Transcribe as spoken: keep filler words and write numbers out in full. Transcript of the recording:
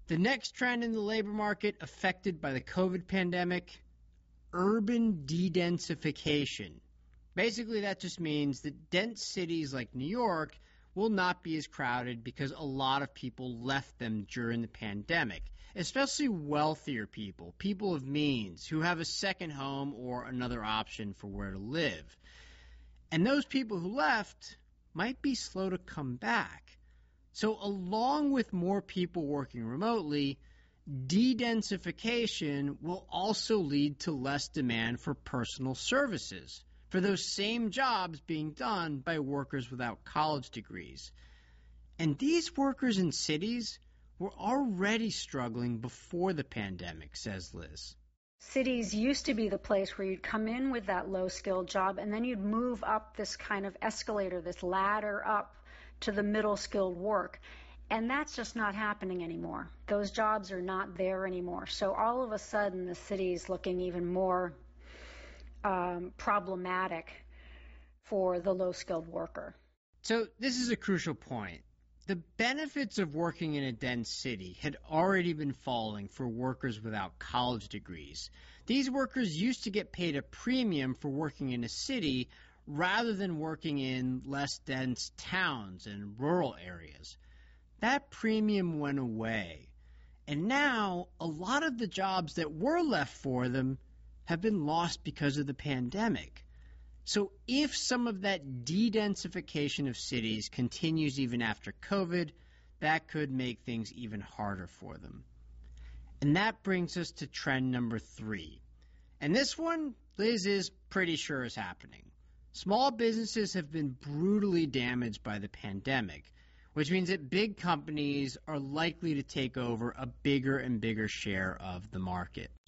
The next trend in the labor market affected by the COVID pandemic, urban de-densification. Basically, that just means that dense cities like New York will not be as crowded because a lot of people left them during the pandemic, especially wealthier people, people of means who have a second home or another option for where to live. And those people who left might be slow to come back. So along with more people working remotely, de-densification will also lead to less demand for personal services, for those same jobs being done by workers without college degrees. And these workers in cities were already struggling before the pandemic, says Liz. Cities used to be the place where you'd come in with that low-skilled job, and then you'd move up this kind of escalator, this ladder up to the middle-skilled work. And that's just not happening anymore. Those jobs are not there anymore. So all of a sudden, the city's looking even more um, problematic for the low-skilled worker. So this is a crucial point. The benefits of working in a dense city had already been falling for workers without college degrees. These workers used to get paid a premium for working in a city rather than working in less dense towns and rural areas. That premium went away. And now a lot of the jobs that were left for them have been lost because of the pandemic. So if some of that de-densification of cities continues even after COVID, that could make things even harder for them. And that brings us to trend number three. And this one, Liz is pretty sure is happening. Small businesses have been brutally damaged by the pandemic, which means that big companies are likely to take over a bigger and bigger share of the market.